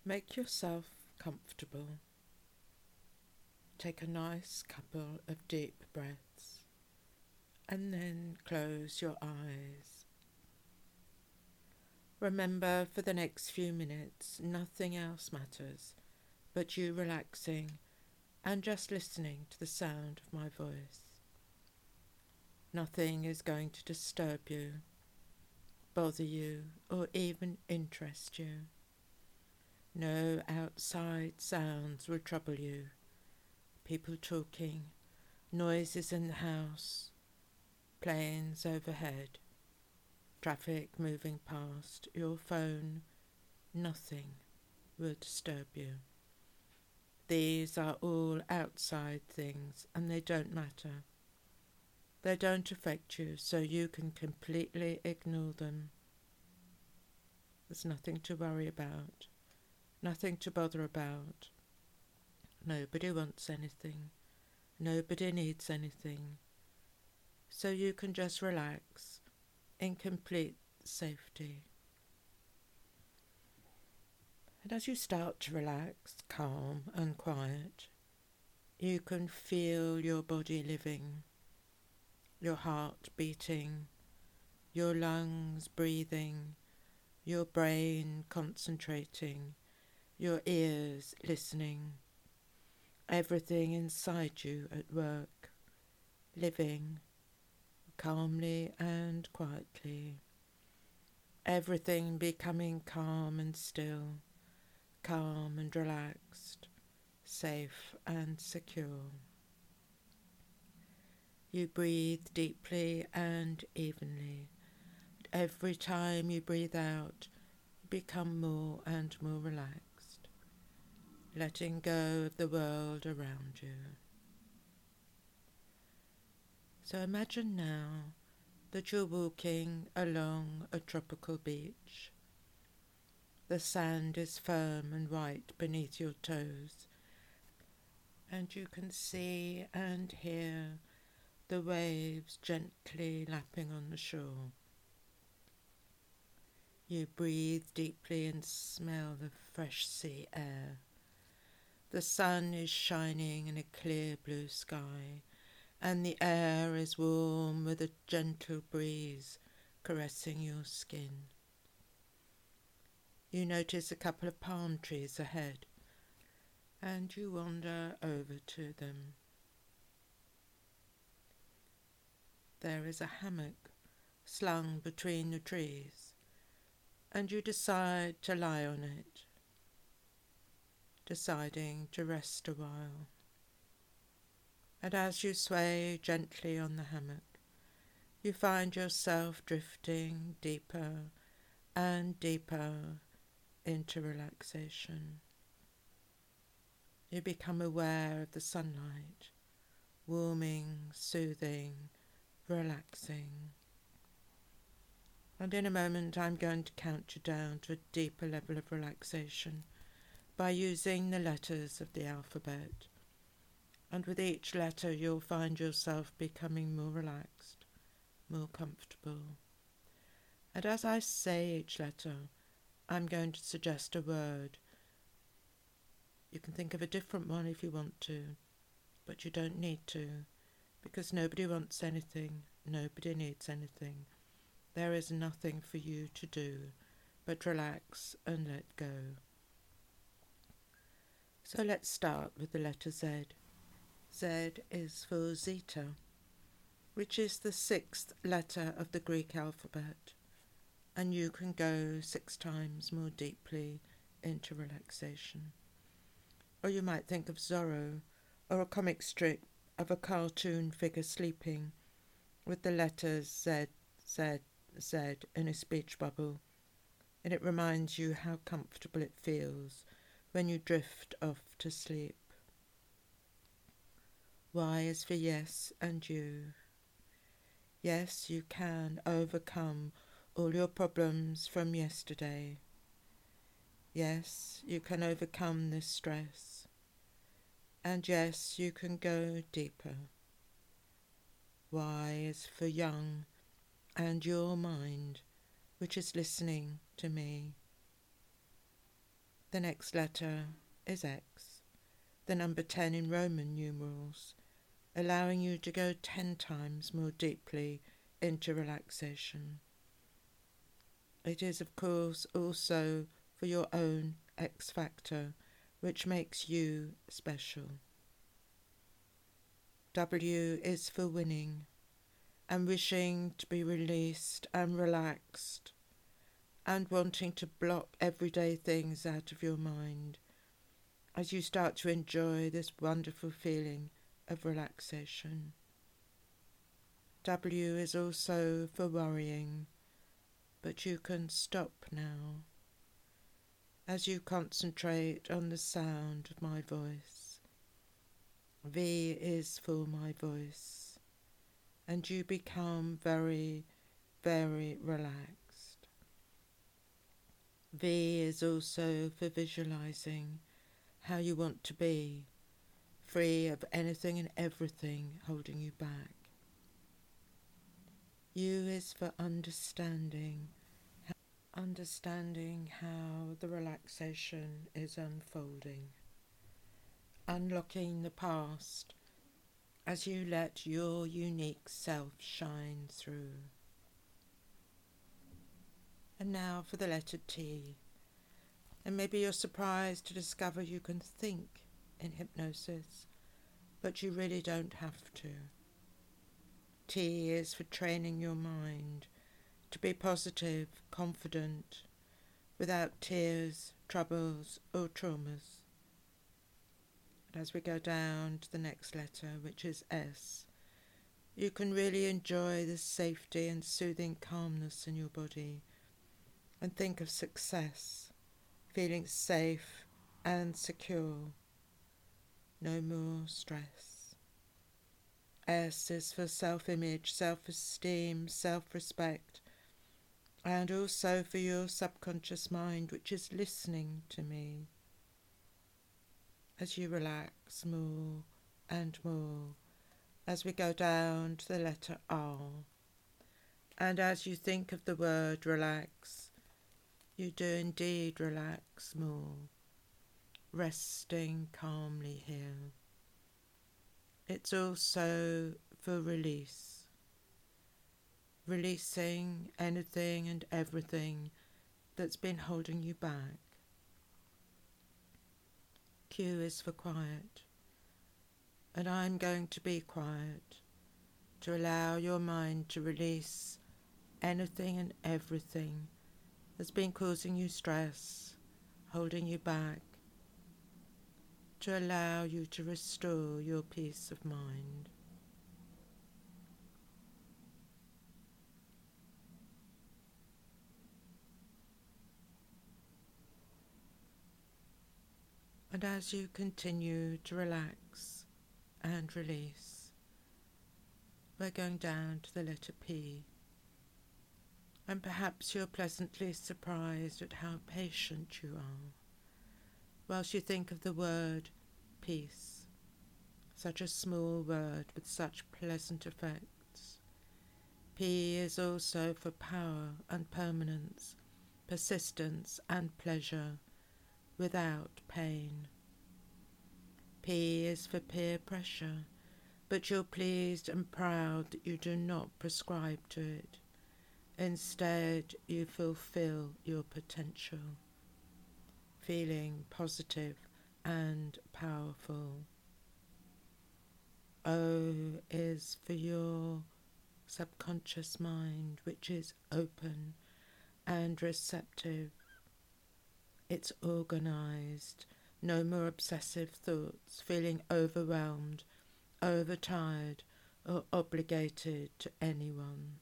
Make yourself comfortable. Take a nice couple of deep breaths and then close your eyes. Remember, for the next few minutes, nothing else matters but you relaxing and just listening to the sound of my voice. Nothing is going to disturb you, bother you, or even interest you. No outside sounds will trouble you. People talking, noises in the house, planes overhead, traffic moving past, your phone, nothing will disturb you. These are all outside things and they don't matter. They don't affect you, so you can completely ignore them. There's nothing to worry about, nothing to bother about. Nobody wants anything. Nobody needs anything. So you can just relax in complete safety. And as you start to relax, calm and quiet, you can feel your body living, your heart beating, your lungs breathing, your brain concentrating, your ears listening, everything inside you at work, living calmly and quietly, everything becoming calm and still, calm and relaxed, safe and secure. You breathe deeply and evenly. Every time you breathe out, you become more and more relaxed, letting go of the world around you. So imagine now that you're walking along a tropical beach. The sand is firm and white beneath your toes, and you can see and hear the waves gently lapping on the shore. You breathe deeply and smell the fresh sea air. The sun is shining in a clear blue sky, and the air is warm with a gentle breeze caressing your skin. You notice a couple of palm trees ahead, and you wander over to them. There is a hammock slung between the trees, and you decide to lie on it, deciding to rest a while. And as you sway gently on the hammock, you find yourself drifting deeper and deeper into relaxation. You become aware of the sunlight, warming, soothing, relaxing. And in a moment I'm going to count you down to a deeper level of relaxation by using the letters of the alphabet. And with each letter you'll find yourself becoming more relaxed, more comfortable. And as I say each letter, I'm going to suggest a word. You can think of a different one if you want to, but you don't need to, because nobody wants anything, nobody needs anything. There is nothing for you to do but relax and let go. So let's start with the letter Z. Z is for Zeta, which is the 6th letter of the Greek alphabet, and you can go 6 times more deeply into relaxation. Or you might think of Zorro, or a comic strip of a cartoon figure sleeping with the letters Z, Z, Z in a speech bubble, and it reminds you how comfortable it feels when you drift off to sleep. Y is for yes and you. Yes, you can overcome all your problems from yesterday. Yes, you can overcome this stress. And yes, you can go deeper. Y is for young and your mind, which is listening to me. The next letter is X, the number 10 in Roman numerals, allowing you to go 10 times more deeply into relaxation. It is, of course, also for your own X factor, which makes you special. W is for winning and wishing to be released and relaxed and wanting to block everyday things out of your mind as you start to enjoy this wonderful feeling of relaxation. W is also for worrying, but you can stop now as you concentrate on the sound of my voice. V is for my voice, and you become very, very relaxed. V is also for visualizing how you want to be, free of anything and everything holding you back. U is for understanding how the relaxation is unfolding, unlocking the past as you let your unique self shine through. And now for the letter T. And maybe you're surprised to discover you can think in hypnosis, but you really don't have to. T is for training your mind to be positive, confident, without tears, troubles or traumas. And as we go down to the next letter, which is S, you can really enjoy the safety and soothing calmness in your body and think of success, feeling safe and secure. No more stress. S is for self-image, self-esteem, self-respect, and also for your subconscious mind, which is listening to me as you relax more and more as we go down to the letter R. And as you think of the word relax, you do indeed relax more, resting calmly here. It's also for release, releasing anything and everything that's been holding you back. Q is for quiet, and I'm going to be quiet to allow your mind to release anything and everything that's been causing you stress, holding you back, to allow you to restore your peace of mind. And as you continue to relax and release, we're going down to the letter P. And perhaps you're pleasantly surprised at how patient you are, whilst you think of the word peace, such a small word with such pleasant effects. P is also for power and permanence, persistence and pleasure, without pain. P is for peer pressure, but you're pleased and proud that you do not prescribe to it. Instead, you fulfill your potential, feeling positive and powerful. O is for your subconscious mind, which is open and receptive. It's organized, no more obsessive thoughts, feeling overwhelmed, overtired, or obligated to anyone.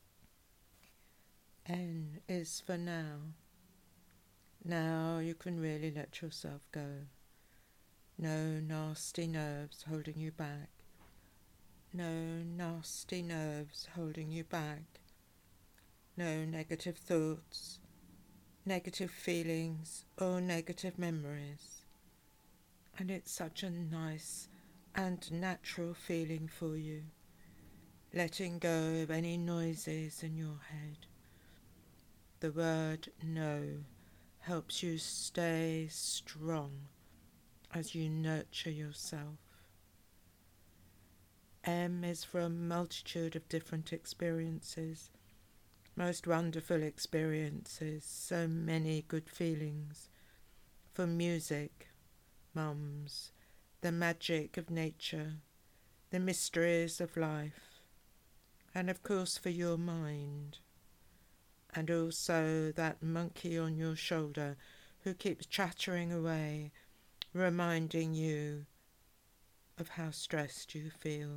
N is for now. Now you can really let yourself go. No nasty nerves holding you back. No nasty nerves holding you back. No negative thoughts, negative feelings or negative memories. And it's such a nice and natural feeling for you, letting go of any noises in your head. The word no helps you stay strong as you nurture yourself. M is for a multitude of different experiences, most wonderful experiences, so many good feelings, for music, mums, the magic of nature, the mysteries of life, and of course for your mind, and also that monkey on your shoulder who keeps chattering away, reminding you of how stressed you feel.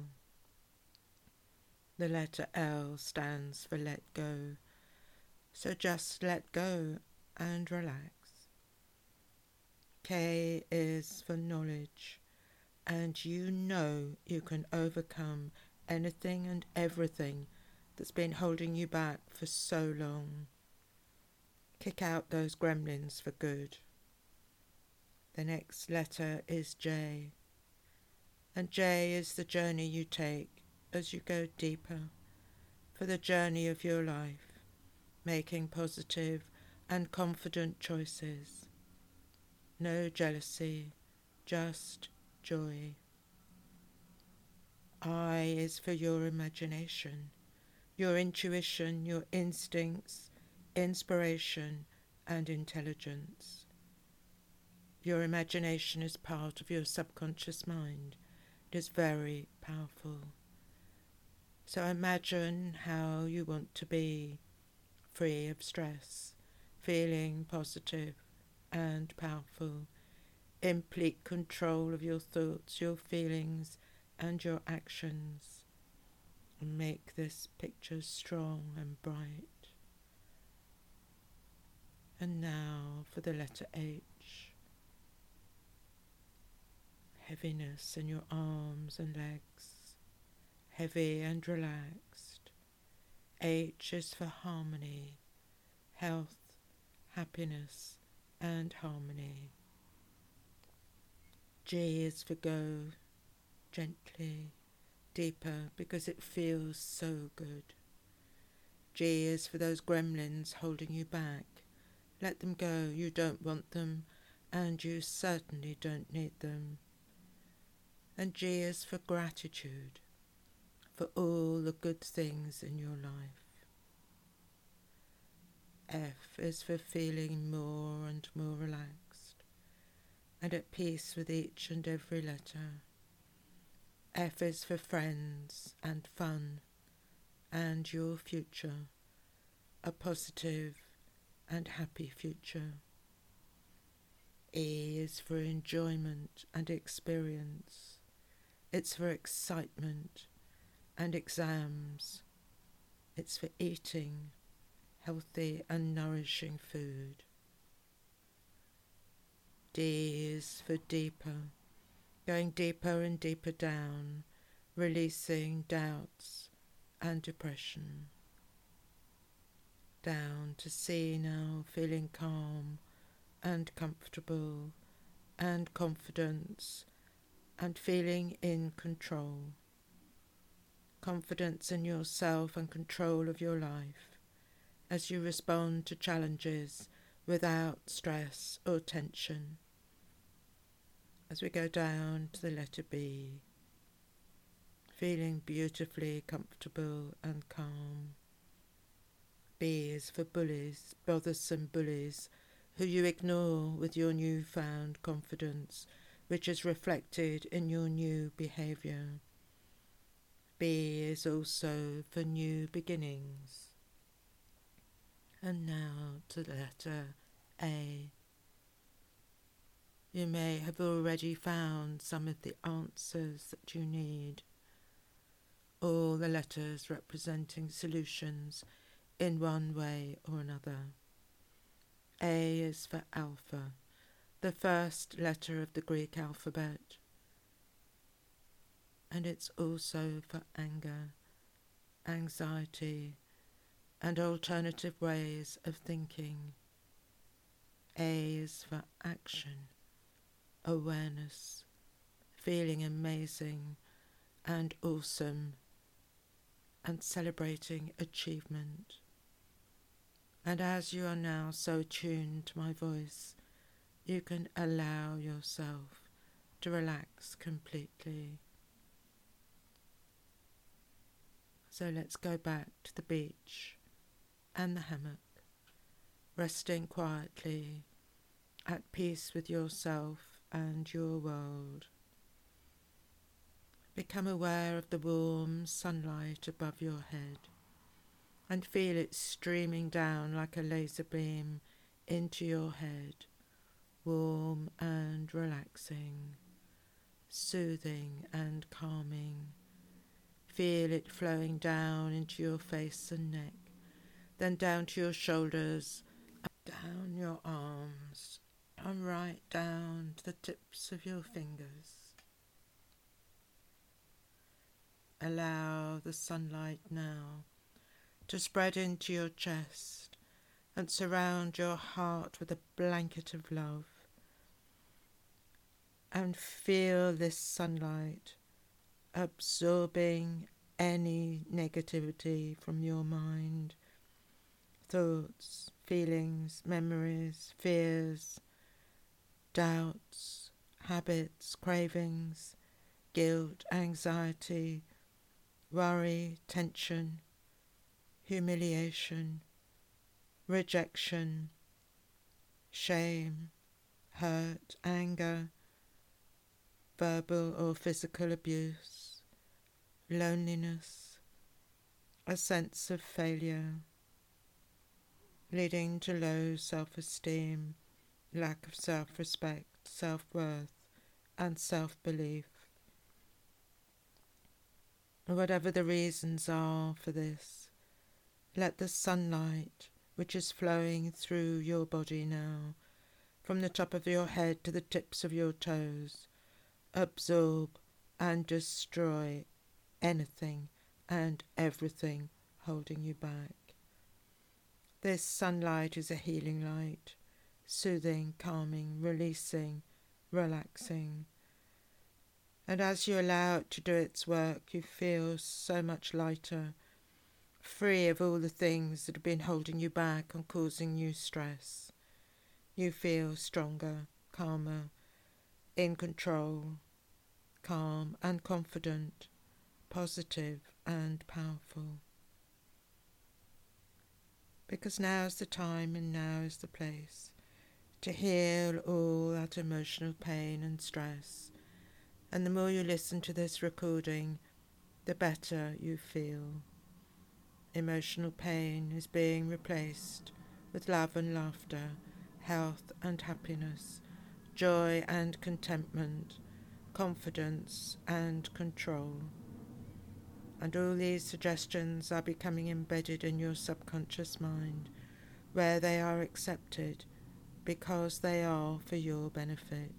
The letter L stands for let go, so just let go and relax. K is for knowledge, and you know you can overcome anything and everything that's been holding you back for so long. Kick out those gremlins for good. The next letter is J, and J is the journey you take as you go deeper, for the journey of your life, making positive and confident choices. No jealousy, just joy. I is for your imagination, your intuition, your instincts, inspiration, and intelligence. Your imagination is part of your subconscious mind. It is very powerful. So imagine how you want to be, free of stress, feeling positive and powerful, in complete control of your thoughts, your feelings, and your actions. And make this picture strong and bright. And now for the letter H. Heaviness in your arms and legs, heavy and relaxed. H is for harmony, health, happiness, and harmony. G is for go, gently, deeper, because it feels so good. G is for those gremlins holding you back. Let them go, you don't want them, and you certainly don't need them. And G is for gratitude, for all the good things in your life. F is for feeling more and more relaxed, and at peace with each and every letter. F is for friends and fun, and your future, a positive and happy future. E is for enjoyment and experience. It's for excitement and exams. It's for eating healthy and nourishing food. D is for deeper, going deeper and deeper down, releasing doubts and depression. Down to C now, feeling calm and comfortable and confidence and feeling in control. Confidence in yourself and control of your life as you respond to challenges without stress or tension. As we go down to the letter B, feeling beautifully comfortable and calm. B is for bullies, bothersome bullies, who you ignore with your newfound confidence, which is reflected in your new behaviour. B is also for new beginnings. And now to the letter A. You may have already found some of the answers that you need. All the letters representing solutions in one way or another. A is for Alpha, the first letter of the Greek alphabet. And it's also for anger, anxiety, and alternative ways of thinking. A is for action, awareness, feeling amazing and awesome, and celebrating achievement. And as you are now so tuned to my voice, you can allow yourself to relax completely. So let's go back to the beach and the hammock, resting quietly, at peace with yourself and your world. Become aware of the warm sunlight above your head and feel it streaming down like a laser beam into your head, warm and relaxing, soothing and calming. Feel it flowing down into your face and neck, then down to your shoulders, down your arms, and right down to the tips of your fingers. Allow the sunlight now to spread into your chest and surround your heart with a blanket of love. And feel this sunlight absorbing any negativity from your mind, thoughts, feelings, memories, fears, doubts, habits, cravings, guilt, anxiety, worry, tension, humiliation, rejection, shame, hurt, anger, verbal or physical abuse, loneliness, a sense of failure, leading to low self-esteem, lack of self-respect, self-worth, and self-belief. Whatever the reasons are for this, let the sunlight, which is flowing through your body now, from the top of your head to the tips of your toes, absorb and destroy anything and everything holding you back. This sunlight is a healing light, soothing, calming, releasing, relaxing. And as you allow it to do its work, you feel so much lighter, free of all the things that have been holding you back and causing you stress. You feel stronger, calmer, in control, calm and confident, positive and powerful. Because now is the time and now is the place to heal all that emotional pain and stress. And the more you listen to this recording, the better you feel. Emotional pain is being replaced with love and laughter, health and happiness, joy and contentment, confidence and control. And all these suggestions are becoming embedded in your subconscious mind, where they are accepted because they are for your benefit.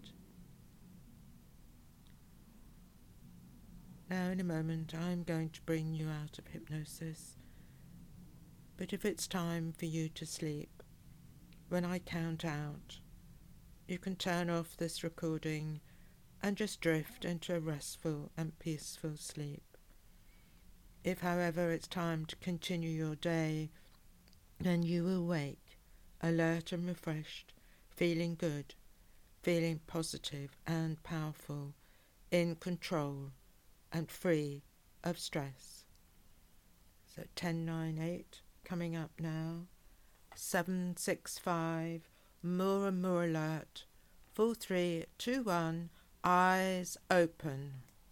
Now in a moment I'm going to bring you out of hypnosis, but if it's time for you to sleep, when I count out, you can turn off this recording and just drift into a restful and peaceful sleep. If, however, it's time to continue your day, then you will wake, alert and refreshed, feeling good, feeling positive and powerful, in control and free of stress. So 1098 coming up now, 765, more and more alert, 4321, eyes open.